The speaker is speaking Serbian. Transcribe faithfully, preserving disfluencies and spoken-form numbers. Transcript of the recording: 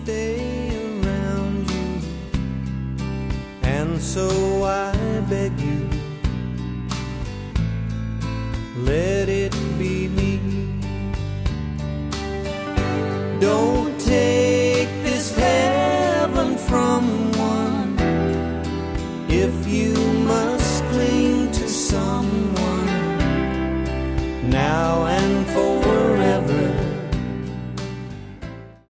stay around you. And so I beg you,